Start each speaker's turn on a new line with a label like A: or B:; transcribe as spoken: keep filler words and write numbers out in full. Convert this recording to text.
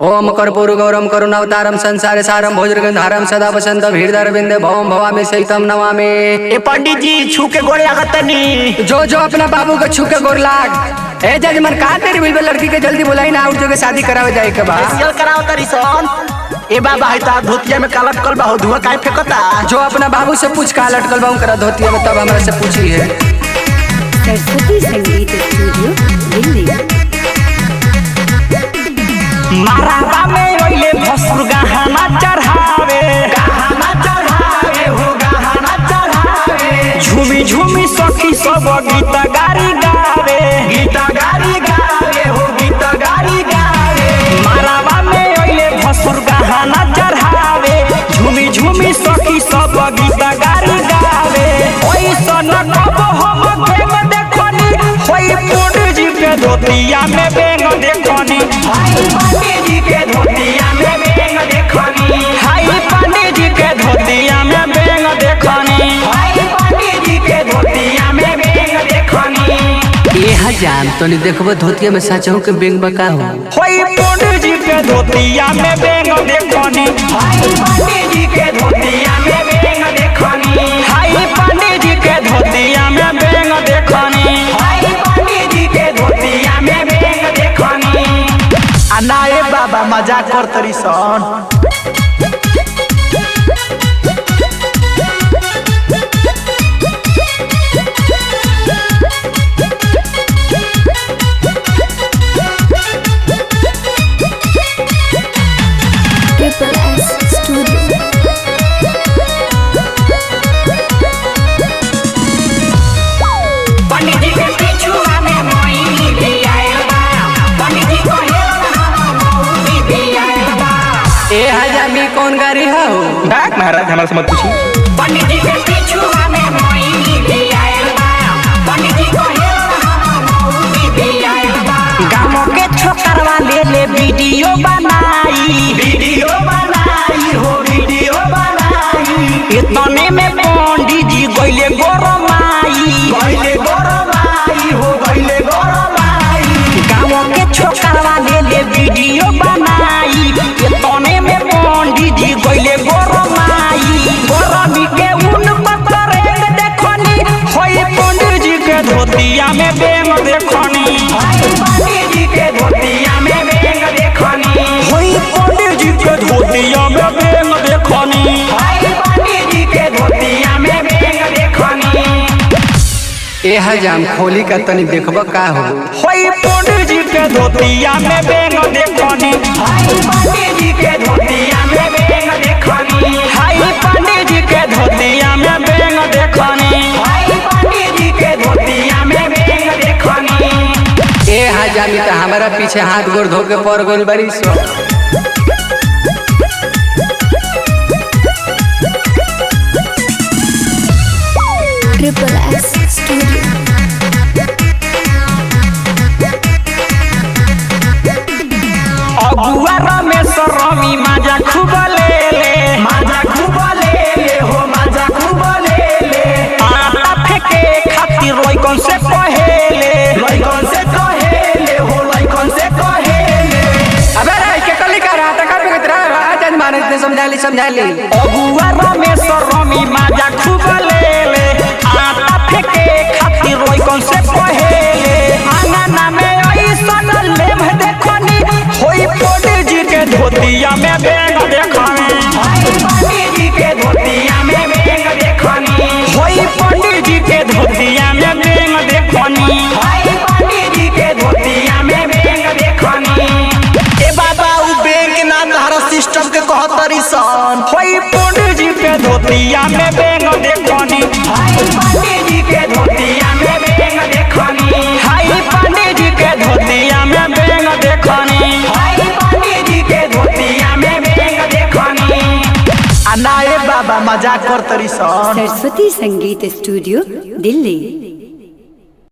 A: ओम कर्पूर गौरम करुणावतारम संसार सारम भोजगंधारम सदा वसंत हृदय भवम भवामी सहितम नमामि।
B: ए पंडित जी छू के गोड़े लागतनी
A: जो जो अपना बाबू को छू के गोर लाग। ए जजमान का तेरी बिल्बे लड़की के जल्दी बुलाई ना आउट जो के शादी करावे जाए के बा
B: फेशियल कराओ तरी सन। ए बाबा है ता धोतिया में काला लटकल बा, धुआं काहे फेंकता?
A: जो अपना बाबू से पूछ का लटकल बा उनकरा धोतिया में, तब हमरा से पूछी है।
C: सरस्वती संगीत स्टूडियो दिल्ली।
B: माराबा में ओइले भसुर गहना चढ़ावे, गहना चढ़ावे हो गहना चढ़ावे। झूमी झूमी सखी सब गीत गारी गावे, गीत गारी गावे हो गीत गारी गावे। माराबा में ओइले भसुर गहना चढ़ावे, झूमी झूमी सखी सब गीत गारी गावे। ओइसन कब हम बेंग देखनी, होई पंडित जी के धोतिया में बेंग देखनी। हाय पंडित जी के धोतिया में बेंग देखनी, हाय पंडित जी के धोतिया में बेंग देखनी, हाय पंडित जी के धोतिया में बेंग देखनी।
A: ये हजाम तो नहीं देखबो धोतिया में सचहु के बेंग बका हो।
B: होई पंडित जी के धोतिया में बेंग देखनी, हाय पंडित जी के धोतिया में बेंग देखनी, हाय पंडित जी के धोतिया में बेंग देखनी, हाय पंडित जी के धोतिया में बेंग देखनी। अनाए बाबा मजाक कर तरी सन।
C: Triple S studio.
B: Pandit ji के पिछुआ में मोई भी आयल बा, पंडित जी को मोई भी आयल बा।
A: ए हजामी कौन गाड़ी हो?
B: डाक महाराज हमारे से मत पूछी। पंडित जी के पिछुआ में मोई भी आयल बा, पंडित जी को मोई भी आयल बा। गाँव के छोकरवा ले ले वीडियो बनाई, वीडियो बनाई हो वीडियो बनाई। इतने में पंडित जी गइले गोरमाई, गइले गोरमाई हो गइले गोरमाई। गाँव के छोकरवा ले ले वीडियो बनाई, इतने में पंडित जी गइले गोरमाई। गोरमी के उन पत्थर देखनी, होई पंडित जी के धोतिया में बेंग देखनी, हाय पंडित जी के धोतिया में बेंग देखनी, होई पंडित जी के धोतिया में बेंग देखनी, हाय पंडित जी के धोतिया में बेंग देखनी।
A: ए हजाम खोली का तनी देखबो का हो।
B: होई पंडित जी के धोतिया में बेंग देखनी, हाय पंडित जी के धोतिया में बेंग देखनी, हाय पंडित जी के धोतिया में बेंग देखनी, हाय पंडित जी के धोतिया में बेंग देखनी।
A: ए हजामी तो हमारा पीछे हाथ गोड़ धो के पड़ गइल बड़ी सो।
C: Triple S studio.
B: अगुआ रमेश रमी माजा खूब ले ले, माजा खूब ले ले हो माजा खूब ले ले। आटा फेंके खातिर लइकन से कहेले, लइकन से कहेले हो लइकन से कहेले।
A: अबे रे के कली का रहा त कर के रहा आज माने इतने समझा ली समझा ली।
B: अगुआ रमेश रमी माजा खूब ले ले, आटा फेंके खातिर लइकन से कहेले। आंगना में ऐसन लेम देखनी, होई पंडित जी के धोतिया में बेंग देखनी, हाय पंडित जी के धोतिया में बेंग देखनी, होई पंडित जी के धोतिया में बेंग देखनी, हाय पंडित जी के धोतिया में बेंग देखनी। ए बाबा उ बेंग के नाम हर सिस्टम के कहतरी सन। होई पंडित जी के धोतिया में बेंग देखनी, हाय पंडित जी के धोतिया में बेंग देखनी, हाय पंडित जी के धोतिया में बेंग देखनी, हाय पंडित जी के धोतिया में बेंग देखनी। अनाए बाबा मजाक कर तरी सन।
C: सरस्वती संगीत स्टूडियो दिल्ली।